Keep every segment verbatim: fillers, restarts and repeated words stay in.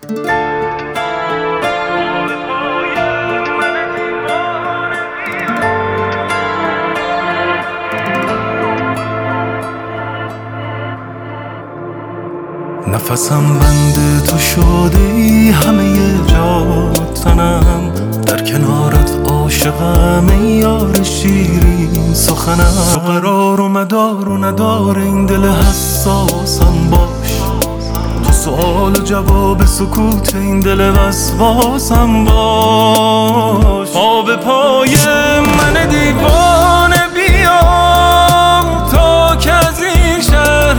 نفسم بند تو شده ای، همه جا تنم در کنارت عاشقم ای یار شیرین سخنم. تو قرار و مدار و ندار این دل حساسم باش، تو سوال و جواب سکوت این دل وسواسم باش. پا به پای من دیوانه بیا تا که از این شهر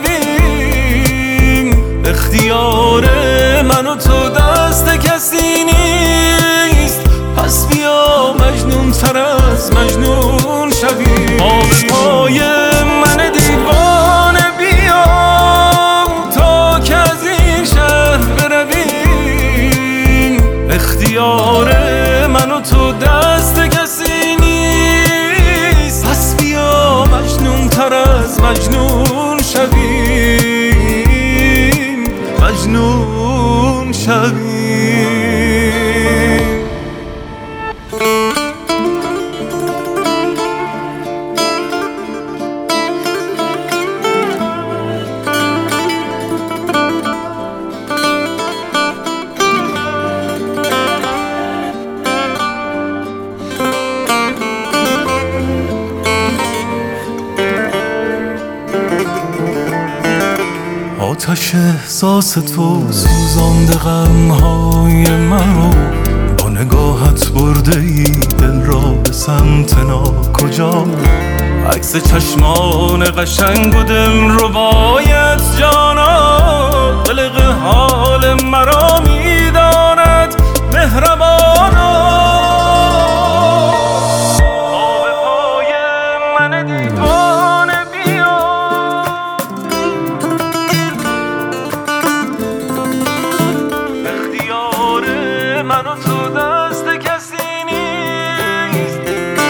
برویم، اختیار من و تو دست کسی نیست، پس بیا مجنون تر از مجنون شویم. پا به پای من دیوانه بیا تا که از این شهر برویم، اختیار من و تو دست کسی نیست، پس بیا مجنون تر از مجنون شویم، مجنون شویم. آتش احساس تو سوزانده غمهای منو، با نگاهت برده ای دل را به سمت ناکجا. عکس چشمان قشنگ و دل ربایت جانا، قلق حال مرا میداند مهربانا. پا به پای من دیوانه بیا من و تو دست کسی نیست،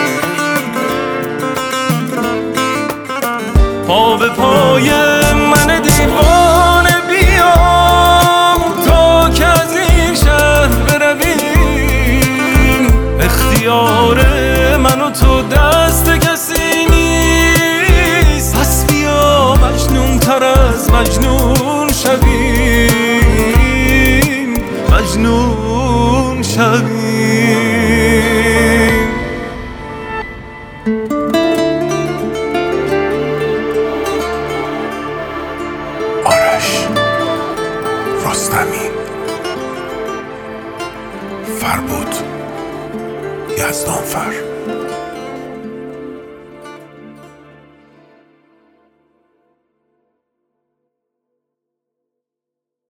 پا به پای من دیوانه بیا تا که از این شهر برویم، اختیار من و تو دست کسی نیست، پس بیا مجنون تر از مجنون شویم، مجنون شویم. آرش رستمی، فربود یزدانفر.